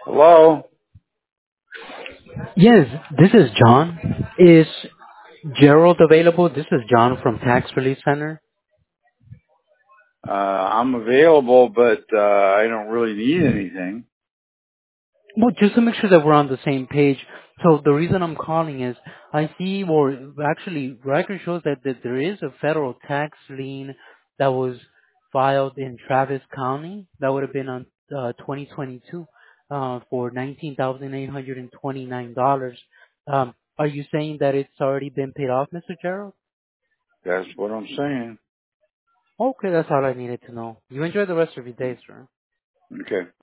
Hello? Yes, this is John. Is Gerald available? This is John from Tax Relief Center. I'm available, but I don't really need anything. Well, just to make sure that we're on the same page. So the reason I'm calling is I see, or actually, record shows that there is a federal tax lien that was filed in Travis County. That would have been on 2022 for $19,829. Are you saying that it's already been paid off, Mr. Gerald? That's what I'm saying. Okay, that's all I needed to know. You enjoy the rest of your day, sir. Okay.